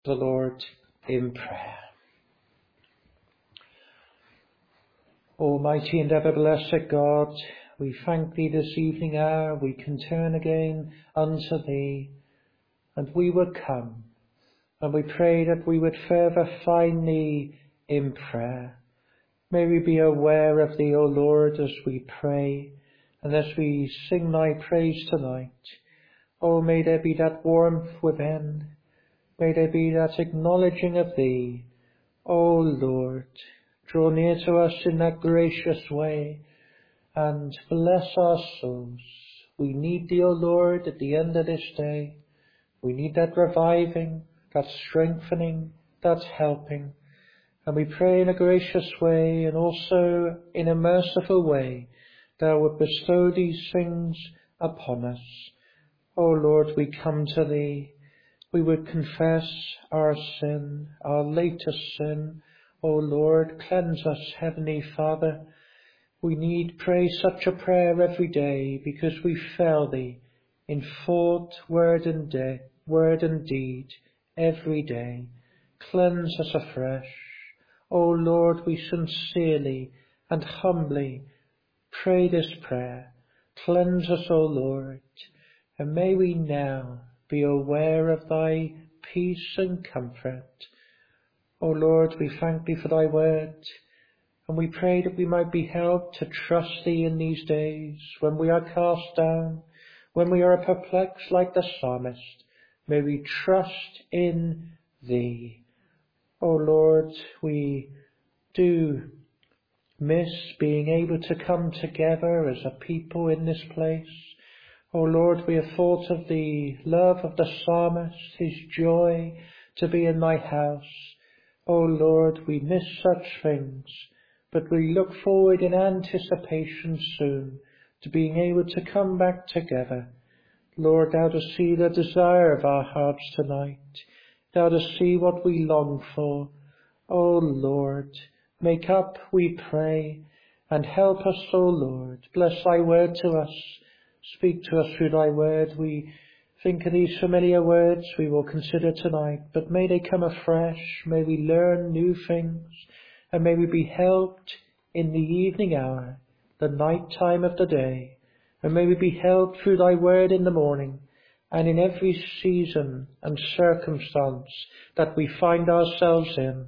The Lord in prayer. Almighty and ever-blessed God, we thank Thee this evening hour. We can turn again unto Thee, and we would come, and we pray that we would further find Thee in prayer. May we be aware of Thee, O Lord, as we pray, and as we sing Thy praise tonight. Oh, may there be that warmth within. May there be that acknowledging of Thee. O Lord, draw near to us in that gracious way and bless our souls. We need Thee, O Lord, at the end of this day. We need that reviving, that strengthening, that helping. And we pray in a gracious way and also in a merciful way Thou would bestow these things upon us. O Lord, we come to Thee. We would confess our sin, our latest sin. O Lord, cleanse us, Heavenly Father. We need pray such a prayer every day because we fail Thee in thought, word and deed every day. Cleanse us afresh. O Lord, we sincerely and humbly pray this prayer. Cleanse us, O Lord, and may we now be aware of Thy peace and comfort. O Lord, we thank Thee for Thy word, and we pray that we might be helped to trust Thee in these days, when we are cast down, when we are perplexed like the psalmist. May we trust in Thee. O Lord, we do miss being able to come together as a people in this place. O Lord, we have thought of the love of the psalmist, his joy to be in Thy house. O Lord, we miss such things, but we look forward in anticipation soon to being able to come back together. Lord, Thou dost see the desire of our hearts tonight. Thou dost see what we long for. O Lord, make up, we pray, and help us, O Lord. Bless Thy word to us. Speak to us through Thy word. We think of these familiar words we will consider tonight, but may they come afresh. May we learn new things, and may we be helped in the evening hour, the night time of the day, and may we be helped through Thy word in the morning, and in every season and circumstance that we find ourselves in.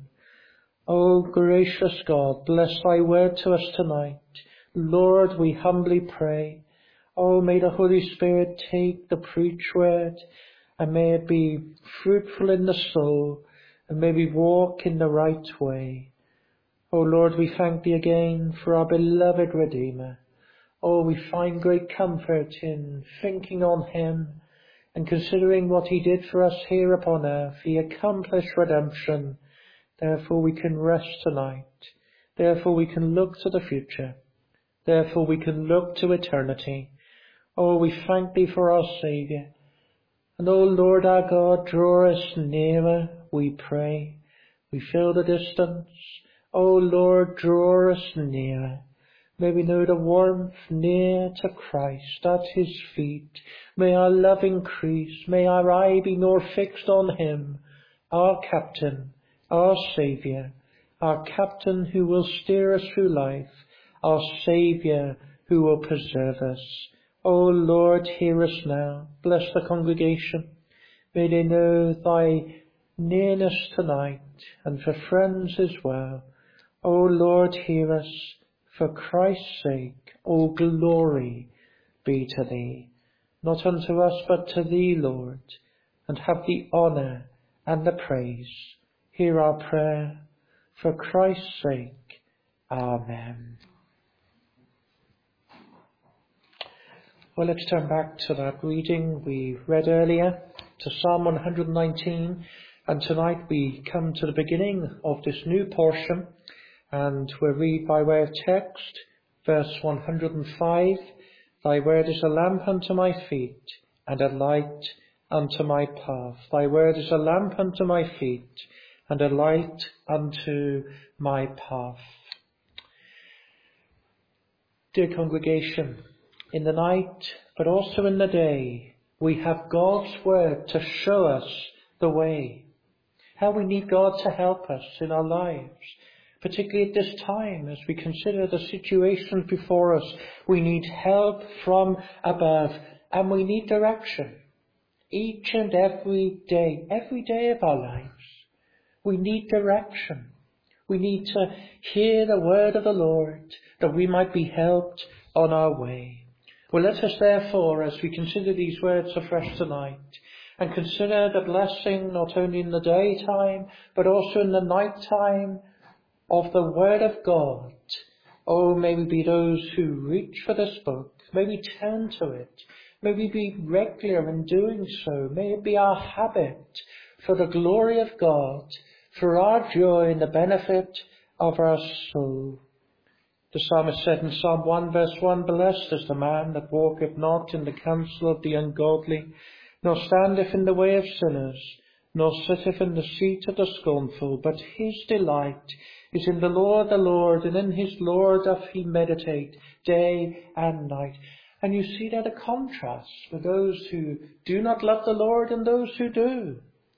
O gracious God, bless Thy word to us tonight. Lord, we humbly pray. Oh, may the Holy Spirit take the preached word, and may it be fruitful in the soul, and may we walk in the right way. Oh Lord, we thank Thee again for our beloved Redeemer. Oh, we find great comfort in thinking on Him and considering what He did for us here upon earth. He accomplished redemption. Therefore we can rest tonight. Therefore we can look to the future. Therefore we can look to eternity. Oh, we thank Thee for our Saviour. And O Lord our God, draw us nearer, we pray. We feel the distance. O Lord, draw us nearer. May we know the warmth near to Christ at His feet. May our love increase. May our eye be more fixed on Him, our Captain, our Saviour, our Captain who will steer us through life, our Saviour who will preserve us. O Lord, hear us now. Bless the congregation. May they know Thy nearness tonight, and for friends as well. O Lord, hear us. For Christ's sake, all glory be to Thee, not unto us but to Thee, Lord, and have the honour and the praise. Hear our prayer. For Christ's sake. Amen. Well, let's turn back to that reading we read earlier, to Psalm 119, and tonight we come to the beginning of this new portion, and we'll read by way of text, verse 105, Thy word is a lamp unto my feet, and a light unto my path. Thy word is a lamp unto my feet, and a light unto my path. Dear congregation, in the night, but also in the day, we have God's word to show us the way. how we need God to help us in our lives. Particularly at this time, as we consider the situations before us, we need help from above, and we need direction. Each and every day of our lives, we need direction. We need to hear the word of the Lord, that we might be helped on our way. Well, let us therefore, as we consider these words afresh tonight, and consider the blessing not only in the daytime, but also in the night time, of the Word of God. Oh, may we be those who reach for this book. May we turn to it. May we be regular in doing so. May it be our habit for the glory of God, for our joy and the benefit of our soul. The psalmist said in Psalm 1 verse 1, "Blessed is the man that walketh not in the counsel of the ungodly, nor standeth in the way of sinners, nor sitteth in the seat of the scornful, but his delight is in the Lord, and in his law doth he meditate day and night." And you see that a contrast for those who do not love the Lord and those who do.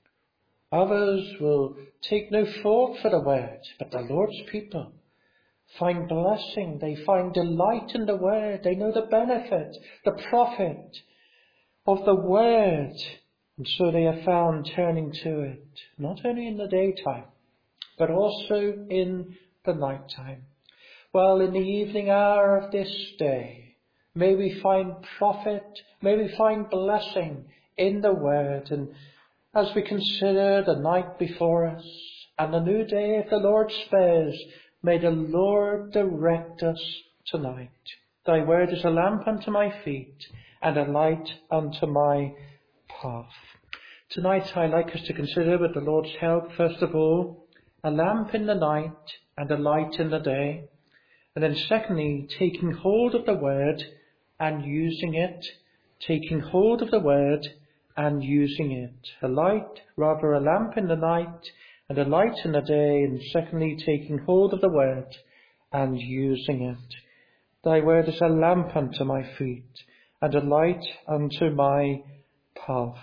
Others will take no thought for the word, but the Lord's people find blessing. They find delight in the word. They know the benefit, the profit of the word. And so they are found turning to it, not only in the daytime, but also in the night time. Well, in the evening hour of this day, may we find profit, may we find blessing in the word. And as we consider the night before us and the new day if the Lord spares, may the Lord direct us tonight. Thy word is a lamp unto my feet and a light unto my path. Tonight I'd like us to consider, with the Lord's help, first of all, a lamp in the night and a light in the day. And then secondly, taking hold of the word and using it. Taking hold of the word and using it. A lamp in the night and a light in the day. And secondly, taking hold of the word and using it. Thy word is a lamp unto my feet and a light unto my path.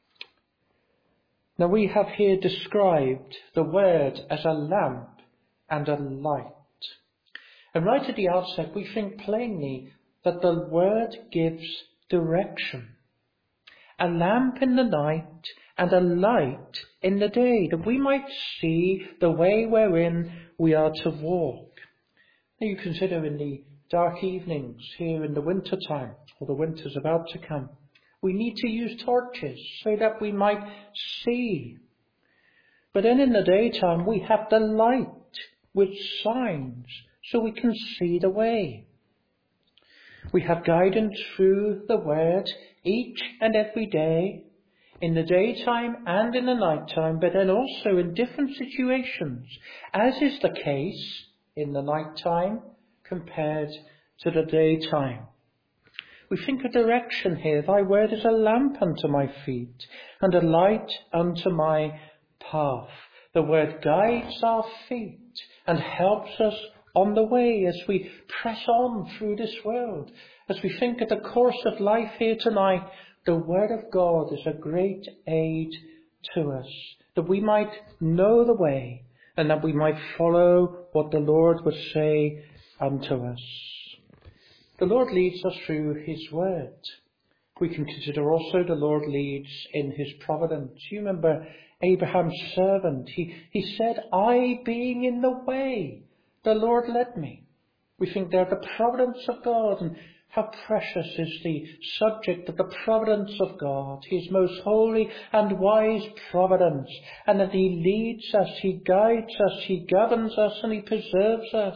Now we have here described the word as a lamp and a light. And right at the outset we think plainly that the word gives direction. A lamp in the night and a light in the day, that we might see the way wherein we are to walk. Now you consider in the dark evenings here in the winter time, or the winter's about to come, we need to use torches so that we might see. But then in the daytime we have the light with signs so we can see the way. We have guidance through the word each and every day, in the daytime and in the nighttime, but then also in different situations, as is the case in the nighttime compared to the daytime. We think of direction here. Thy word is a lamp unto my feet and a light unto my path. The word guides our feet and helps us on the way as we press on through this world. As we think of the course of life here tonight, the word of God is a great aid to us, that we might know the way and that we might follow what the Lord would say unto us. The Lord leads us through his word. We can consider also the Lord leads in his providence. You remember Abraham's servant. He said, "I being in the way, the Lord led me." We think there the providence of God, and how precious is the subject of the providence of God, his most holy and wise providence, and that he leads us, he guides us, he governs us, and he preserves us.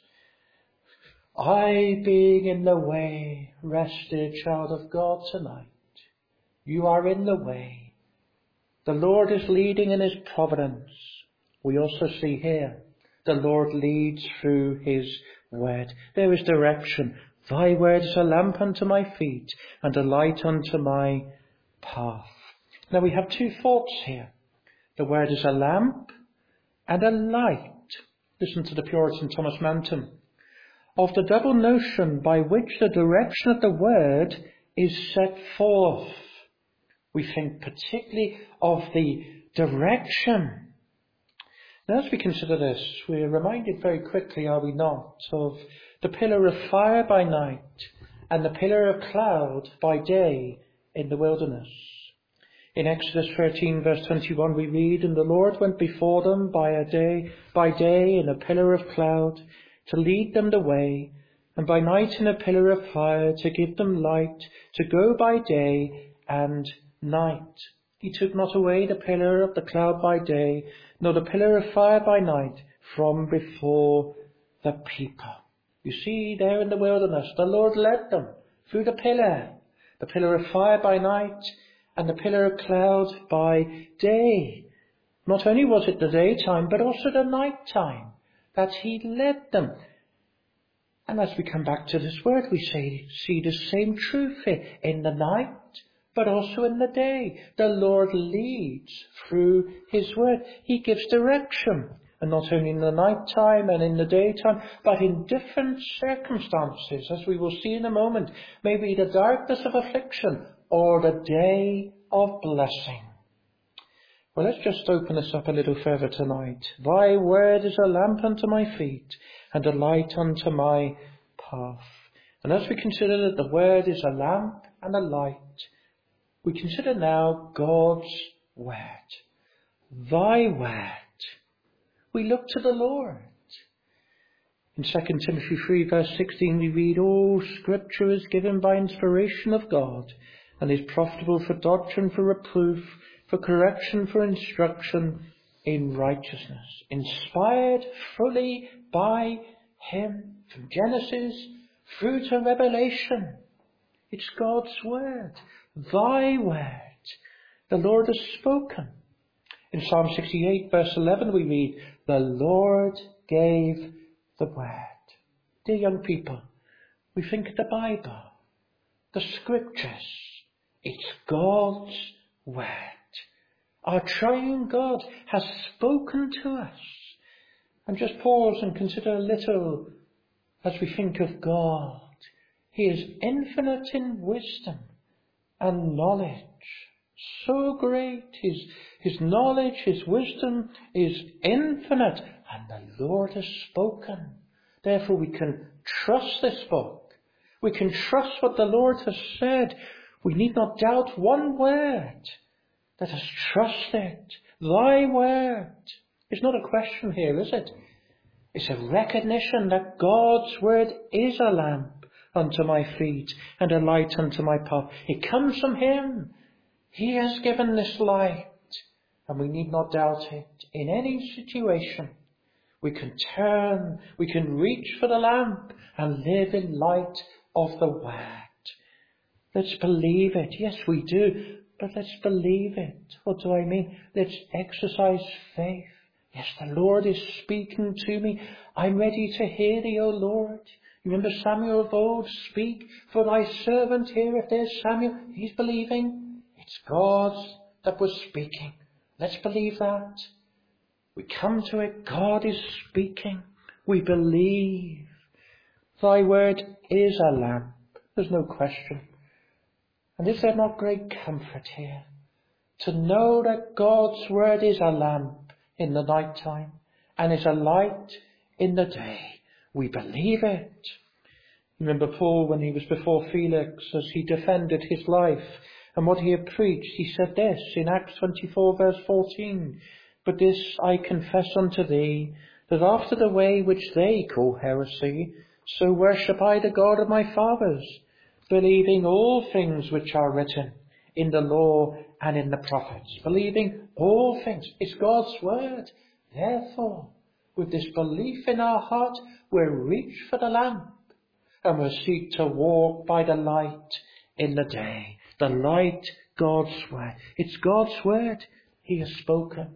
I being in the way, rest, dear child of God, tonight. You are in the way. The Lord is leading in his providence. We also see here, the Lord leads through his word. There is direction. Thy word is a lamp unto my feet and a light unto my path. Now we have two thoughts here. The word is a lamp and a light. Listen to the Puritan Thomas Manton. Of the double notion by which the direction of the word is set forth. We think particularly of the direction Now, as we consider this, we're reminded very quickly, are we not, of the pillar of fire by night and the pillar of cloud by day in the wilderness. In Exodus 13 verse 21 we read, "And the Lord went before them by day in a pillar of cloud to lead them the way, and by night in a pillar of fire to give them light, to go by day and night. He took not away the pillar of the cloud by day, nor the pillar of fire by night from before the people." You see, there in the wilderness, the Lord led them through the pillar of fire by night and the pillar of cloud by day. Not only was it the daytime, but also the night time that he led them. And as we come back to this word, we see the same truth in the night, but also in the day. The Lord leads through his word. He gives direction, and not only in the night time and in the daytime, but in different circumstances, as we will see in a moment. Maybe the darkness of affliction or the day of blessing. Well, let's just open this up a little further tonight. Thy word is a lamp unto my feet and a light unto my path. And as we consider that the word is a lamp and a light, we consider now God's word. Thy word. We look to the Lord. In 2 Timothy 3 verse 16 we read, "All scripture is given by inspiration of God and is profitable for doctrine, for reproof, for correction, for instruction in righteousness." Inspired fully by him from Genesis through to Revelation. It's God's word. Thy word. The Lord has spoken. In Psalm 68 verse 11 we read, "The Lord gave the word." Dear young people, we think of the Bible, the scriptures. It's God's word. Our triune God has spoken to us. And just pause and consider a little as we think of God. He is infinite in wisdom and knowledge. So great. His knowledge, his wisdom is infinite. And the Lord has spoken. Therefore we can trust this book. We can trust what the Lord has said. We need not doubt one word. Let us trust it. Thy word. It's not a question here, is it? It's a recognition that God's word is a lamp unto my feet and a light unto my path. It comes from him. He has given this light, and we need not doubt it. In any situation, we can turn, we can reach for the lamp and live in light of the word. Let's believe it. Yes, we do, but let's believe it. What do I mean? Let's exercise faith. Yes, the Lord is speaking to me. I'm ready to hear thee, O Lord. You remember Samuel of old? Speak, for thy servant heareth. There's Samuel. He's believing. It's God that was speaking. Let's believe that. We come to it. God is speaking. We believe. Thy word is a lamp. There's no question. And is there not great comfort here? To know that God's word is a lamp in the night time and is a light in the day. We believe it. Remember Paul when he was before Felix as he defended his life and what he had preached. He said this in Acts 24 verse 14. "But this I confess unto thee, that after the way which they call heresy, so worship I the God of my fathers, believing all things which are written in the law and in the prophets." Believing all things. It's God's word. Therefore, with this belief in our heart, we'll reach for the lamp and we'll seek to walk by the light in the day. The light, God's word. It's God's word. He has spoken.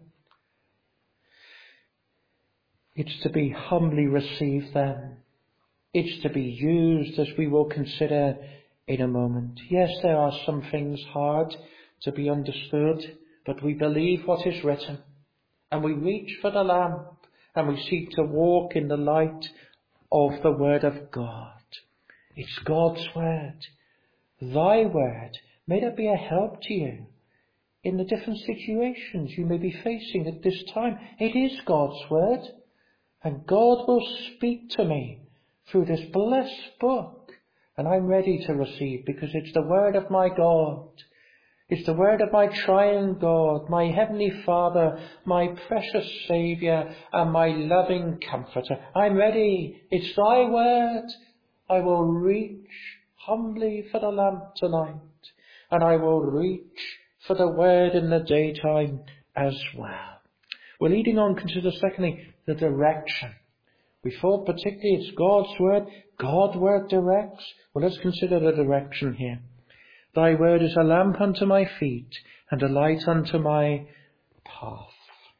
It's to be humbly received then. It's to be used as we will consider in a moment. Yes, there are some things hard to be understood, but we believe what is written and we reach for the lamp and we seek to walk in the light of the word of God. It's God's word. Thy word. May it be a help to you in the different situations you may be facing at this time. It is God's word, and God will speak to me through this blessed book, and I'm ready to receive because it's the word of my God. It's the word of my triune God, my heavenly Father, my precious Saviour, and my loving Comforter. I'm ready. It's thy word. I will reach humbly for the lamp tonight, and I will reach for the word in the daytime as well. We're leading on, consider secondly, the direction. We thought particularly it's God's word. God's word directs. Well, let's consider the direction here. Thy word is a lamp unto my feet and a light unto my path.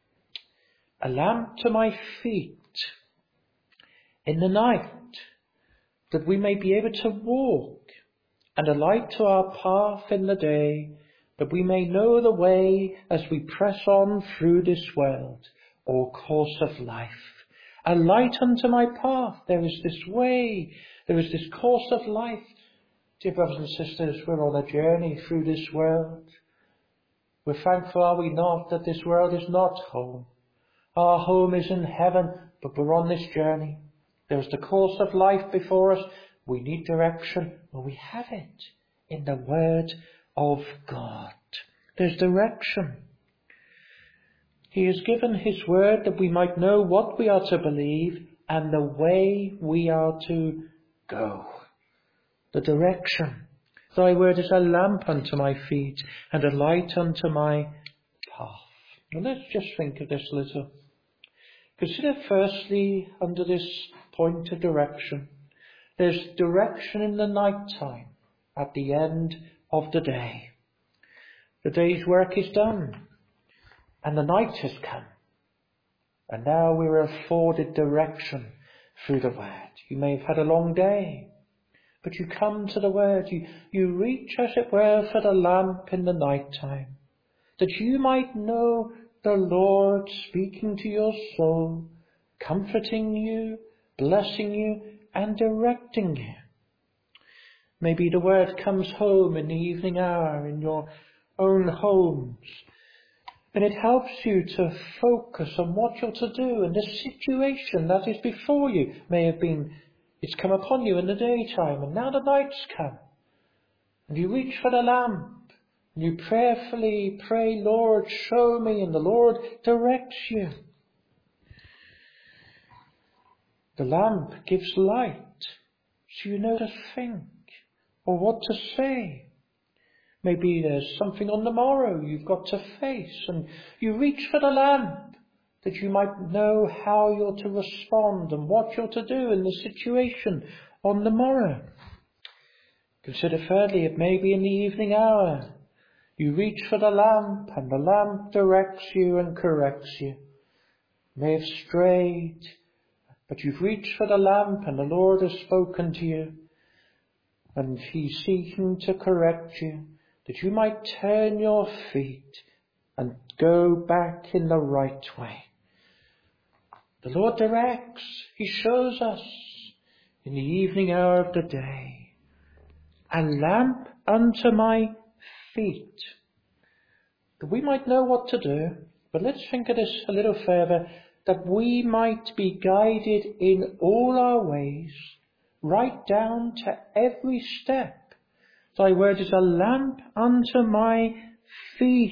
A lamp to my feet in the night, that we may be able to walk, and a light to our path in the day, that we may know the way as we press on through this world or course of life. A light unto my path. There is this way, there is this course of life. Dear brothers and sisters, we're on a journey through this world. We're thankful, are we not, that this world is not home. Our home is in heaven, but we're on this journey. There's the course of life before us. We need direction. Well, we have it in the Word of God. There's direction. He has given His Word that we might know what we are to believe and the way we are to go. The direction. Thy word is a lamp unto my feet and a light unto my path. Now let's just think of this a little. Consider firstly, under this point of direction, there's direction in the night time at the end of the day. The day's work is done and the night has come. And now we're afforded direction through the word. You may have had a long day, but you come to the word, you reach, as it were, for the lamp in the night time, that you might know the Lord speaking to your soul, comforting you, blessing you, and directing you. Maybe the word comes home in the evening hour in your own homes, and it helps you to focus on what you're to do, and the situation that is before you may have been, it's come upon you in the daytime, and now the night's come. And you reach for the lamp, and you prayerfully pray, Lord, show me, and the Lord directs you. The lamp gives light, so you know to think, or what to say. Maybe there's something on the morrow you've got to face, and you reach for the lamp, that you might know how you're to respond and what you're to do in the situation on the morrow. Consider thirdly, it may be in the evening hour. You reach for the lamp, and the lamp directs you and corrects you. You may have strayed, but you've reached for the lamp, and the Lord has spoken to you, and He's seeking to correct you, that you might turn your feet and go back in the right way. The Lord directs, He shows us in the evening hour of the day. A lamp unto my feet, that we might know what to do. But let's think of this a little further, that we might be guided in all our ways, right down to every step. Thy word is a lamp unto my feet.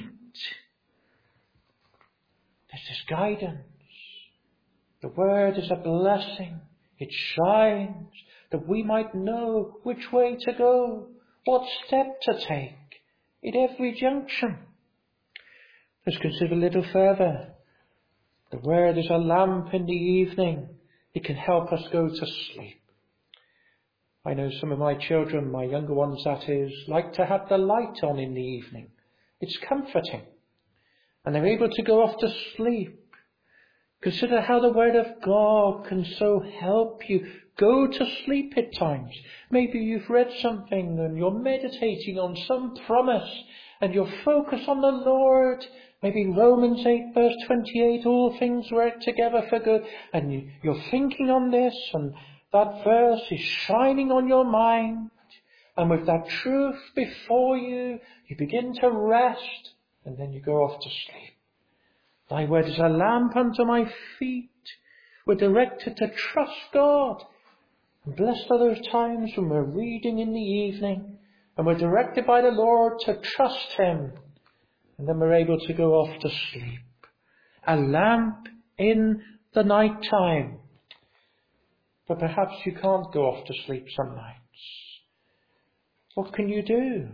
There's this guidance. The word is a blessing. It shines, that we might know which way to go, what step to take in every junction. Let's consider a little further. The word is a lamp in the evening. It can help us go to sleep. I know some of my children, my younger ones that is, like to have the light on in the evening. It's comforting. And they're able to go off to sleep. Consider how the Word of God can so help you go to sleep at times. Maybe you've read something and you're meditating on some promise and you're focused on the Lord. Maybe Romans 8 verse 28, all things work together for good. And you're thinking on this, and that verse is shining on your mind. And with that truth before you, you begin to rest And then you go off to sleep. Thy word is a lamp unto my feet. We're directed to trust God. And blessed are those times when we're reading in the evening and we're directed by the Lord to trust Him. And then we're able to go off to sleep. A lamp in the night time. But perhaps you can't go off to sleep some nights. What can you do?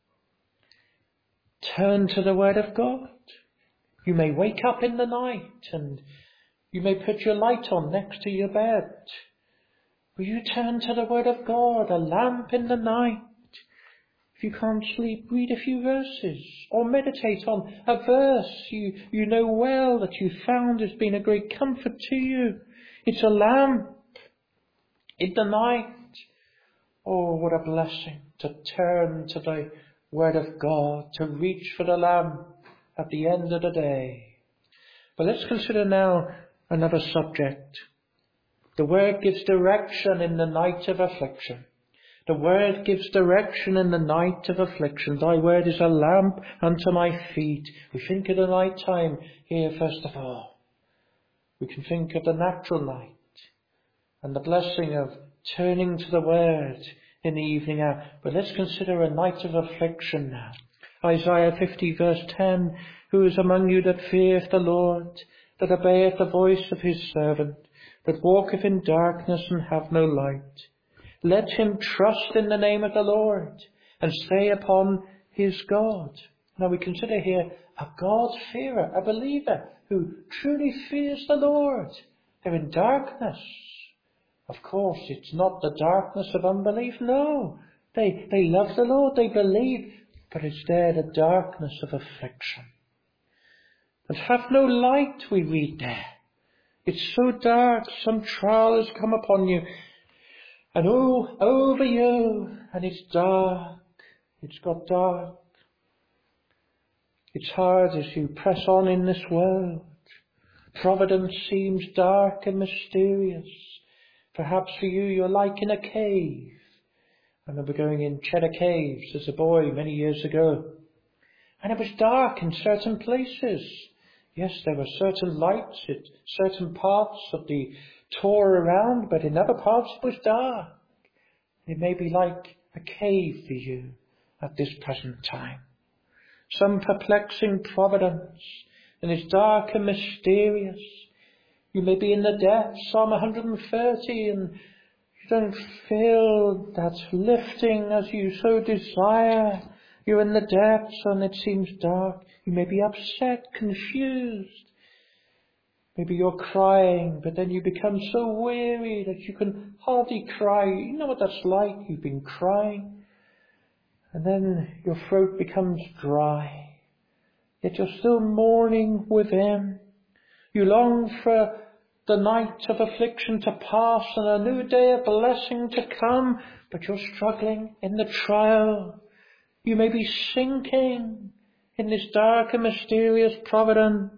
Turn to the Word of God. You may wake up in the night and you may put your light on next to your bed. Will you turn to the Word of God, a lamp in the night? If you can't sleep, read a few verses or meditate on a verse you know well that you found has been a great comfort to you. It's a lamp in the night. Oh, what a blessing to turn to the Word of God, to reach for the lamp at the end of the day. But let's consider now another subject. The Word gives direction in the night of affliction. The Word gives direction in the night of affliction. Thy Word is a lamp unto my feet. We think of the night time here first of all. We can think of the natural night and the blessing of turning to the Word in the evening hour. But let's consider a night of affliction now. Isaiah 50 verse 10, Who is among you that feareth the Lord, that obeyeth the voice of his servant, that walketh in darkness and have no light? Let him trust in the name of the Lord and stay upon his God. Now we consider here a God-fearer, a believer who truly fears the Lord. They're in darkness. Of course, it's not the darkness of unbelief. No, they love the Lord, they believe, but it's there the darkness of affliction. And have no light, we read there. It's so dark, some trial has come upon you, and over you, and it's dark. It's got dark. It's hard as you press on in this world. Providence seems dark and mysterious. Perhaps for you, you're like in a cave. I remember going in Cheddar Caves as a boy many years ago. And it was dark in certain places. Yes, there were certain lights at certain parts of the tour around, but in other parts it was dark. It may be like a cave for you at this present time. Some perplexing providence, and it's dark and mysterious. You may be in the depths, Psalm 130, and you don't feel that lifting as you so desire. You're in the depths and it seems dark. You may be upset, confused. Maybe you're crying, but then you become so weary that you can hardly cry. You know what that's like. You've been crying, and then your throat becomes dry. Yet you're still mourning within. You long for the night of affliction to pass and a new day of blessing to come, but you're struggling in the trial. You may be sinking in this dark and mysterious providence.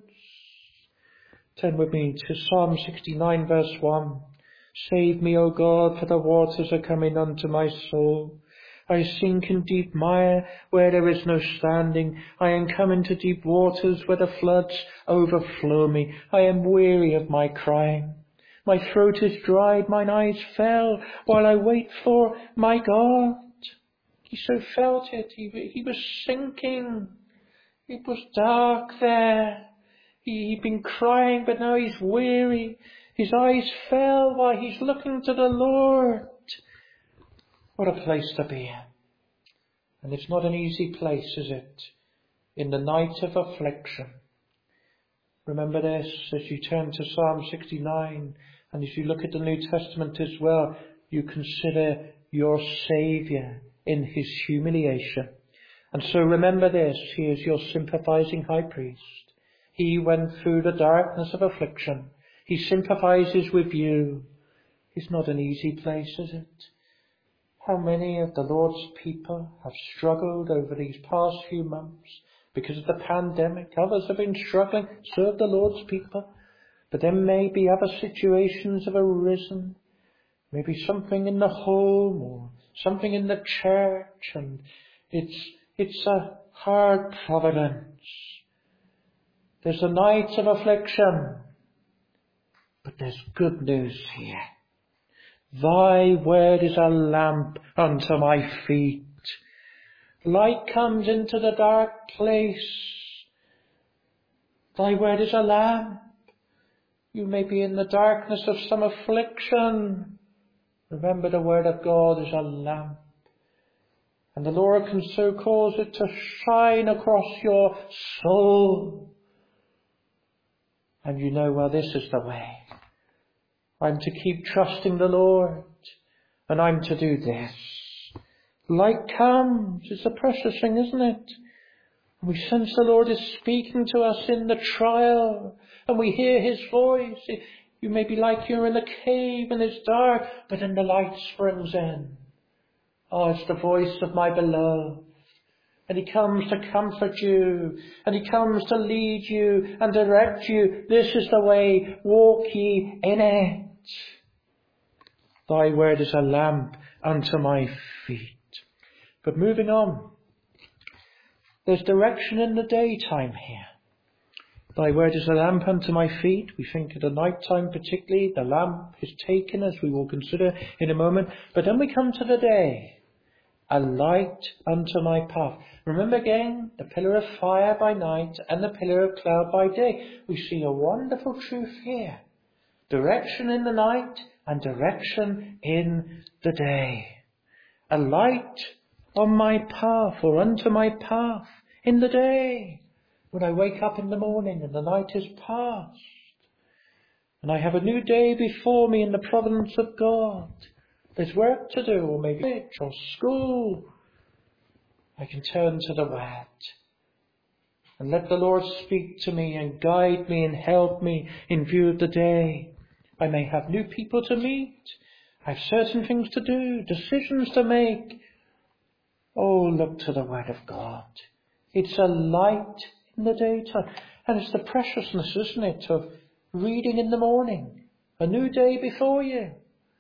Turn with me to Psalm 69 verse 1. Save me, O God, for the waters are coming unto my soul. I sink in deep mire where there is no standing. I am come into deep waters where the floods overflow me. I am weary of my crying. My throat is dried, mine eyes fell, while I wait for my God. He so felt it. He was sinking. It was dark there. He'd been crying, but now he's weary. His eyes fell while he's looking to the Lord. What a place to be in. And it's not an easy place, is it? In the night of affliction. Remember this as you turn to Psalm 69, and as you look at the New Testament as well, you consider your Saviour in his humiliation. And so remember this, he is your sympathizing high priest. He went through the darkness of affliction. He sympathizes with you. It's not an easy place, is it? How many of the Lord's people have struggled over these past few months because of the pandemic? Others have been struggling, so have the Lord's people. But there may be other situations have arisen. Maybe something in the home or something in the church, and it's a hard providence. There's a night of affliction, but there's good news here. Thy word is a lamp unto my feet. Light comes into the dark place. Thy word is a lamp. You may be in the darkness of some affliction. Remember, the word of God is a lamp. And the Lord can so cause it to shine across your soul. And you know, well, this is the way. I'm to keep trusting the Lord. And I'm to do this. Light comes. It's a precious thing, isn't it? We sense the Lord is speaking to us in the trial. And we hear His voice. You may be like you're in a cave and it's dark, but then the light springs in. Oh, it's the voice of my beloved. And He comes to comfort you. And He comes to lead you and direct you. This is the way. Walk ye in it. Thy word is a lamp unto my feet. But moving on. There's direction in the daytime here. Thy word is a lamp unto my feet. We think at the night time particularly, the lamp is taken, as we will consider in a moment. But then we come to the day. A light unto my path. Remember again, the pillar of fire by night and the pillar of cloud by day. We see a wonderful truth here. Direction in the night and direction in the day. A light on my path, or unto my path in the day. When I wake up in the morning and the night is past. And I have a new day before me in the providence of God. There's work to do, or maybe church or school. I can turn to the Word and let the Lord speak to me and guide me and help me in view of the day. I may have new people to meet. I have certain things to do, decisions to make. Oh, look to the Word of God. It's a light in the daytime. And it's the preciousness, isn't it, of reading in the morning. A new day before you.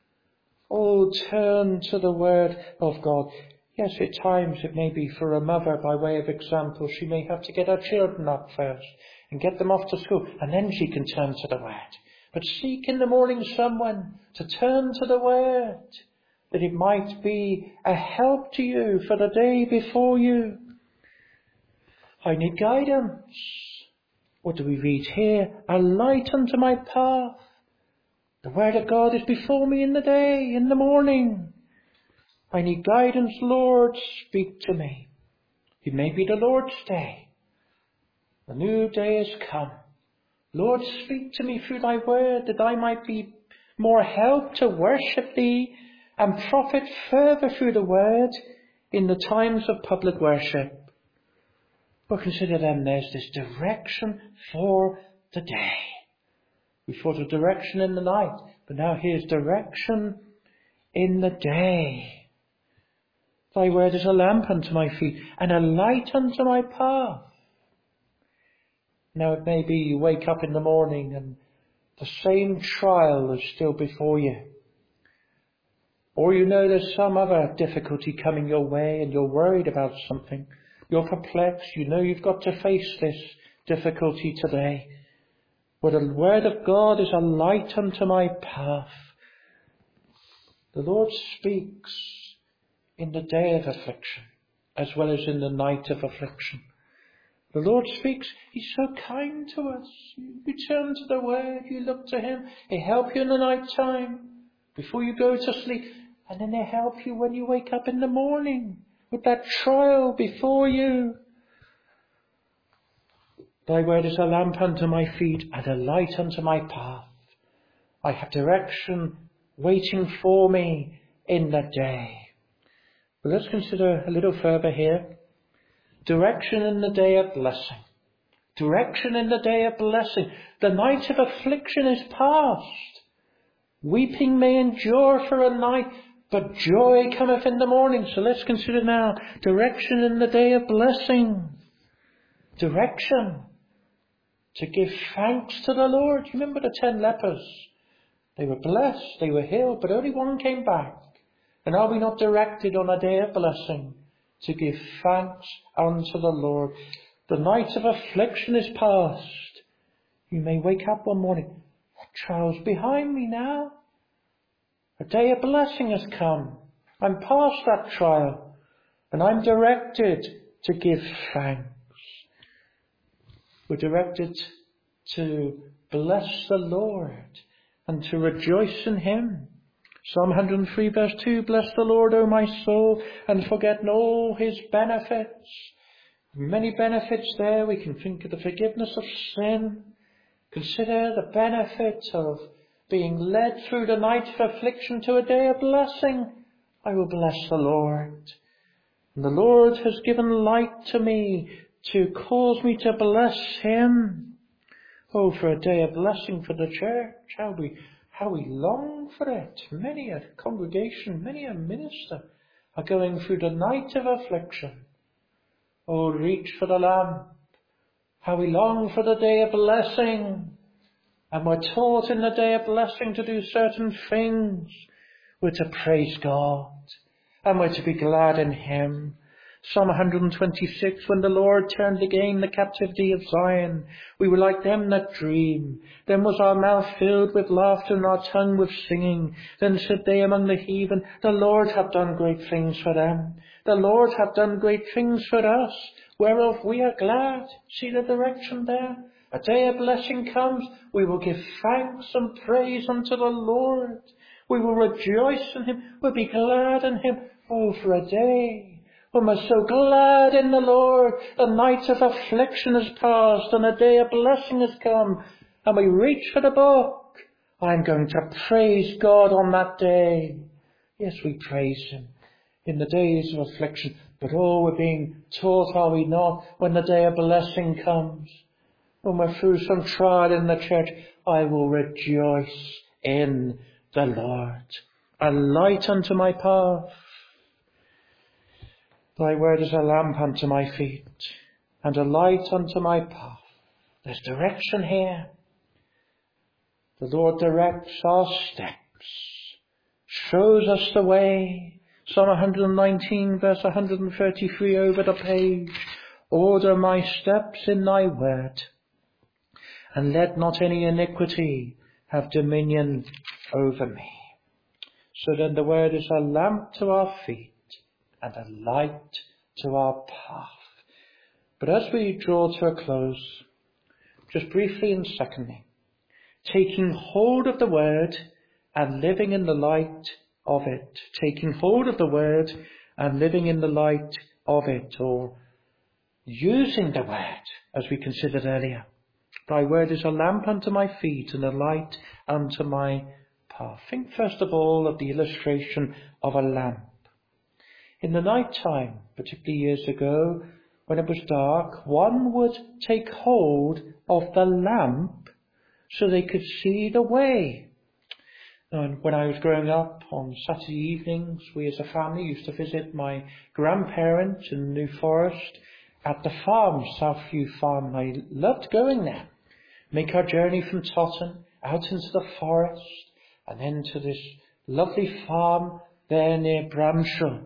Oh, turn to the Word of God. Yes, at times it may be for a mother, by way of example, she may have to get her children up first and get them off to school, and then she can turn to the Word. But seek in the morning someone to turn to the Word, that it might be a help to you for the day before you. I need guidance. What do we read here? A light unto my path. The Word of God is before me in the day, in the morning. I need guidance, Lord, speak to me. It may be the Lord's day. The new day has come. Lord, speak to me through thy word, that I might be more helped to worship thee and profit further through the word in the times of public worship. But consider then there's this direction for the day. We thought of direction in the night, but now here's direction in the day. Thy word is a lamp unto my feet and a light unto my path. Now it may be you wake up in the morning and the same trial is still before you. Or you know there's some other difficulty coming your way and you're worried about something. You're perplexed. You know you've got to face this difficulty today. But the word of God is a light unto my path. The Lord speaks in the day of affliction as well as in the night of affliction. The Lord speaks. He's so kind to us. You turn to the Word. You look to Him. He'll help you in the night time before you go to sleep. And then He'll help you when you wake up in the morning with that trial before you. Thy word is a lamp unto my feet and a light unto my path. I have direction waiting for me in the day. But let's consider a little further here. Direction in the day of blessing. Direction in the day of blessing. The night of affliction is past. Weeping may endure for a night, but joy cometh in the morning. So let's consider now direction in the day of blessing. Direction to give thanks to the Lord. You remember the 10 lepers? They were blessed, they were healed, but only one came back. And are we not directed on a day of blessing to give thanks unto the Lord. The night of affliction is past. You may wake up one morning, that trial's behind me now. A day of blessing has come. I'm past that trial, and I'm directed to give thanks. We're directed to bless the Lord and to rejoice in Him. Psalm 103 verse 2, bless the Lord, O my soul, and forget not all His benefits. Many benefits there. We can think of the forgiveness of sin. Consider the benefit of being led through the night of affliction to a day of blessing. I will bless the Lord. And the Lord has given light to me to cause me to bless Him. Oh, for a day of blessing for the church. How we long for it. Many a congregation, many a minister are going through the night of affliction. Oh, reach for the lamp. How we long for the day of blessing. And we're taught in the day of blessing to do certain things. We're to praise God. And we're to be glad in Him. Psalm 126, when the Lord turned again the captivity of Zion, we were like them that dream. Then was our mouth filled with laughter and our tongue with singing. Then said they among the heathen, the Lord hath done great things for them. The Lord hath done great things for us, whereof we are glad. See the direction there? A day of blessing comes. We will give thanks and praise unto the Lord. We will rejoice in Him. We'll be glad in Him. Oh, for a day when we're so glad in the Lord. The night of affliction has passed and a day of blessing has come. And we reach for the book. I'm going to praise God on that day. Yes, we praise Him in the days of affliction. But oh, we're being taught, are we not, when the day of blessing comes. When we're through some trial in the church, I will rejoice in the Lord. A light unto my path. Thy word is a lamp unto my feet, and a light unto my path. There's direction here. The Lord directs our steps, shows us the way. Psalm 119 verse 133 over the page. Order my steps in thy word, and let not any iniquity have dominion over me. So then the word is a lamp to our feet and a light to our path. But as we draw to a close, just briefly and secondly, taking hold of the word and living in the light of it. Taking hold of the word and living in the light of it, or using the word as we considered earlier. Thy word is a lamp unto my feet and a light unto my path. Think first of all of the illustration of a lamp. In the night time, particularly years ago, when it was dark, one would take hold of the lamp so they could see the way. And when I was growing up on Saturday evenings, we as a family used to visit my grandparents in New Forest at the farm, Southview Farm. I loved going there. Make our journey from Totton out into the forest and then to this lovely farm there near Bramshall.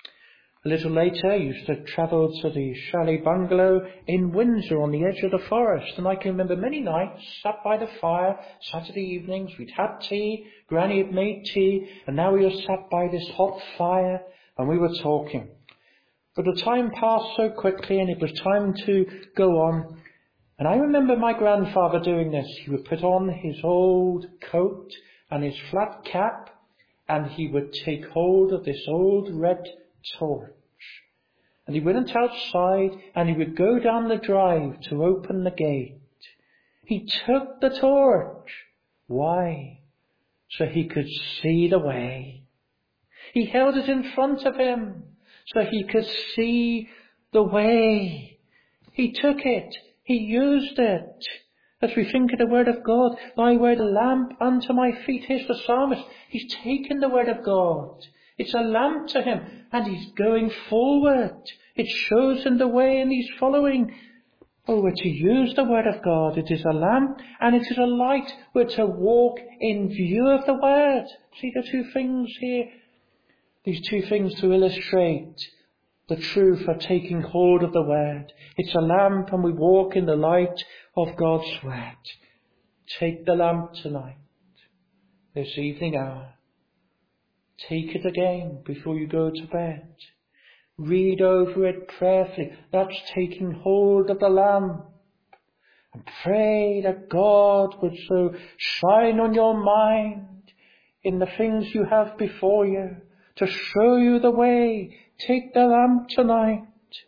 A little later, I used to travel to the chalet bungalow in Windsor on the edge of the forest. And I can remember many nights sat by the fire, Saturday evenings. We'd had tea, Granny had made tea, and now we were sat by this hot fire and we were talking. But the time passed so quickly and it was time to go on. And I remember my grandfather doing this. He would put on his old coat and his flat cap, and he would take hold of this old red torch. And he went outside and he would go down the drive to open the gate. He took the torch. Why? So he could see the way. He held it in front of him so he could see the way. He took it. He used it. As we think of the word of God, thy word a lamp unto my feet. Here's the psalmist. He's taken the word of God. It's a lamp to him, and he's going forward. It shows him the way, and he's following. Oh, we're to use the word of God. It is a lamp, and it is a light. We're to walk in view of the word. See the two things here? These two things to illustrate the truth of taking hold of the word. It's a lamp and we walk in the light of God's word. Take the lamp tonight, this evening hour. Take it again before you go to bed. Read over it prayerfully. That's taking hold of the lamp. And pray that God would so shine on your mind in the things you have before you to show you the way. Take the lamp tonight.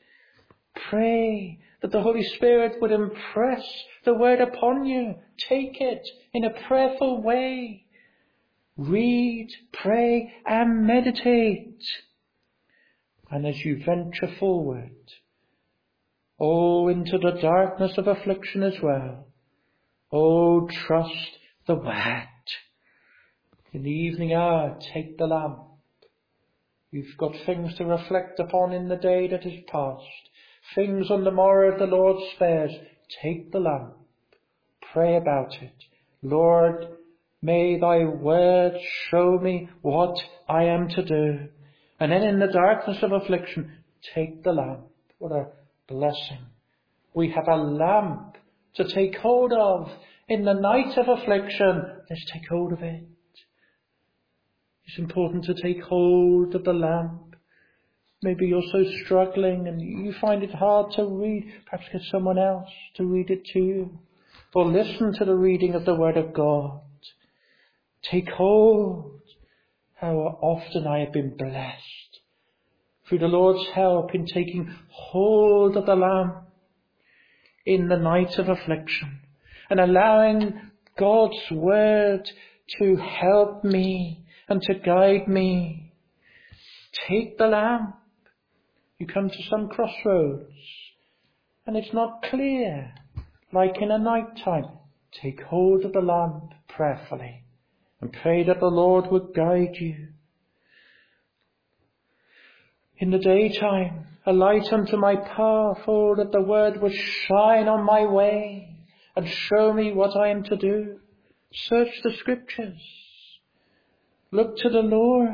Pray that the Holy Spirit would impress the word upon you. Take it in a prayerful way. Read, pray, and meditate. And as you venture forward, into the darkness of affliction as well, trust the word. In the evening hour, take the lamp. You've got things to reflect upon in the day that is past. Things on the morrow the Lord spares. Take the lamp. Pray about it. Lord, may thy word show me what I am to do. And then in the darkness of affliction, take the lamp. What a blessing. We have a lamp to take hold of in the night of affliction. Let's take hold of it. It's important to take hold of the lamp. Maybe you're so struggling and you find it hard to read. Perhaps get someone else to read it to you. Or listen to the reading of the Word of God. Take hold. How often I have been blessed through the Lord's help in taking hold of the lamp in the night of affliction and allowing God's Word to help me and to guide me. Take the lamp. You come to some crossroads and it's not clear, like in a night time. Take hold of the lamp prayerfully and pray that the Lord would guide you. In the daytime, a light unto my path, that the word would shine on my way and show me what I am to do. Search the scriptures. Look to the Lord.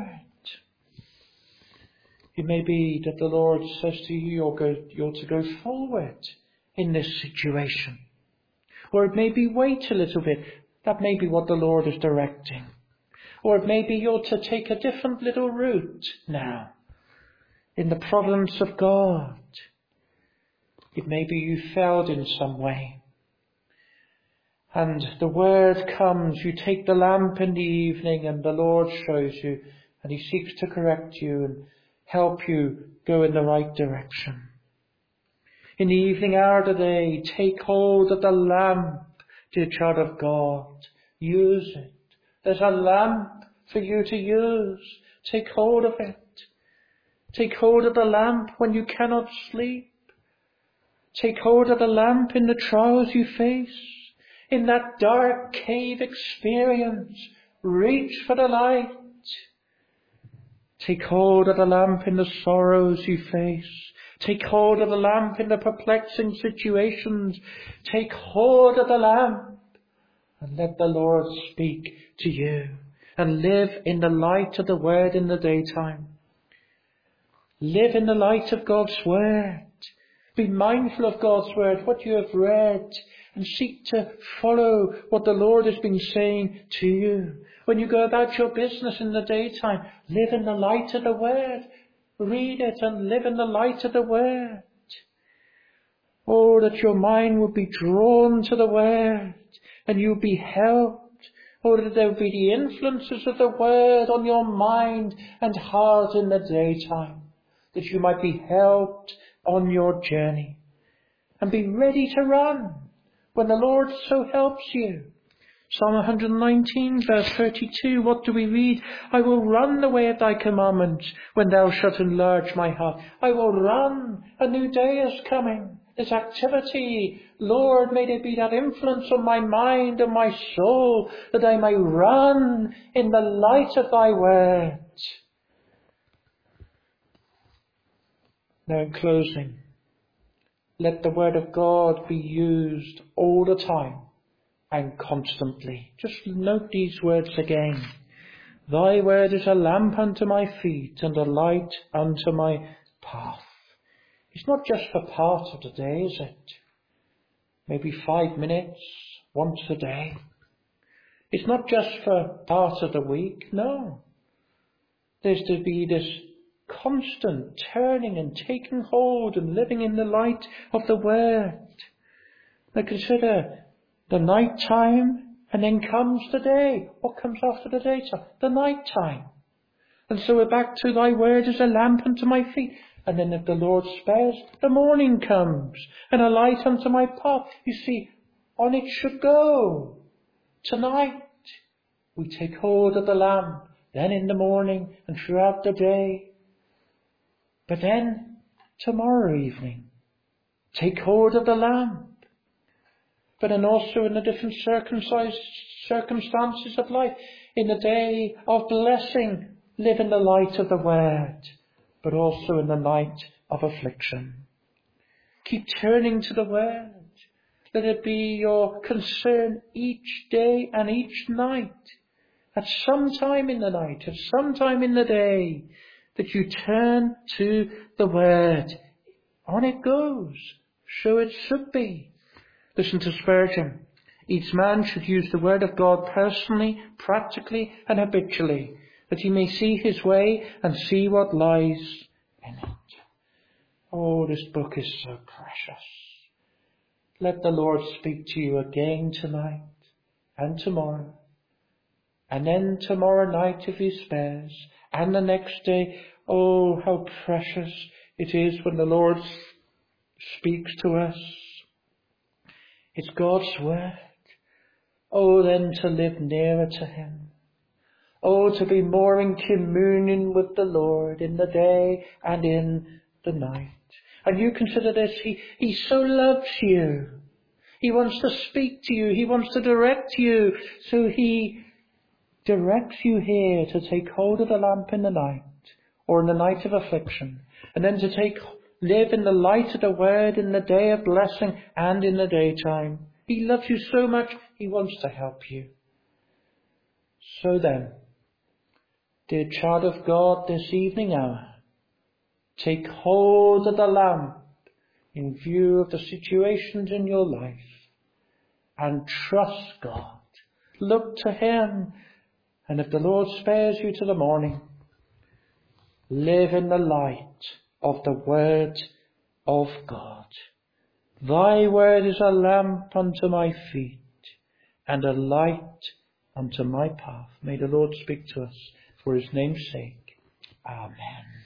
It may be that the Lord says to you, you're to go forward in this situation. Or it may be wait a little bit. That may be what the Lord is directing. Or it may be you're to take a different little route now in the providence of God. It may be you failed in some way. And the word comes, you take the lamp in the evening and the Lord shows you and he seeks to correct you and help you go in the right direction. In the evening hour today, take hold of the lamp, dear child of God. Use it. There's a lamp for you to use. Take hold of it. Take hold of the lamp when you cannot sleep. Take hold of the lamp in the trials you face. In that dark cave experience, reach for the light. Take hold of the lamp in the sorrows you face. Take hold of the lamp in the perplexing situations. Take hold of the lamp and let the Lord speak to you. And live in the light of the word in the daytime. Live in the light of God's word. Be mindful of God's word, what you have read, and seek to follow what the Lord has been saying to you. When you go about your business in the daytime, live in the light of the word. Read it and live in the light of the word. Oh, that your mind would be drawn to the word and you'll be helped. Oh, that there will be the influences of the word on your mind and heart in the daytime. That you might be helped on your journey. And be ready to run when the Lord so helps you. Psalm 119 verse 32, what do we read? I will run the way of thy commandments when thou shalt enlarge my heart. I will run. A new day is coming. This activity, Lord, may there be that influence on my mind and my soul that I may run in the light of thy word. Now in closing, let the word of God be used all the time and constantly. Just note these words again. Thy word is a lamp unto my feet and a light unto my path. It's not just for part of the day, is it? Maybe 5 minutes once a day. It's not just for part of the week, no. There's to be this constant turning and taking hold and living in the light of the Word. Now consider the night time, and then comes the day. What comes after the daytime? The night time. And so we're back to thy word is a lamp unto my feet. And then if the Lord spares, the morning comes, and a light unto my path. You see, on it should go. Tonight, we take hold of the lamp, then in the morning and throughout the day. But then, tomorrow evening, take hold of the lamp. But then also in the different circumstances of life, in the day of blessing, live in the light of the Word, but also in the light of affliction. Keep turning to the Word. Let it be your concern each day and each night, at some time in the night, at some time in the day, that you turn to the Word. On it goes. So it should be. Listen to Spurgeon. Each man should use the Word of God personally, practically and habitually, that he may see his way and see what lies in it. Oh, this book is so precious. Let the Lord speak to you again tonight and tomorrow. And then tomorrow night if he spares. And the next day. Oh, how precious it is when the Lord speaks to us. It's God's Word. Oh, then to live nearer to Him. Oh, to be more in communion with the Lord in the day and in the night. And you consider this, He so loves you. He wants to speak to you. He wants to direct you. So He directs you here to take hold of the lamp in the night, or in the night of affliction, and then to live in the light of the Word in the day of blessing and in the daytime. He loves you so much, He wants to help you. So then, dear child of God, this evening hour, take hold of the lamp in view of the situations in your life and trust God. Look to Him, and if the Lord spares you to the morning, live in the light of the Word of God. Thy word is a lamp unto my feet and a light unto my path. May the Lord speak to us for His name's sake. Amen.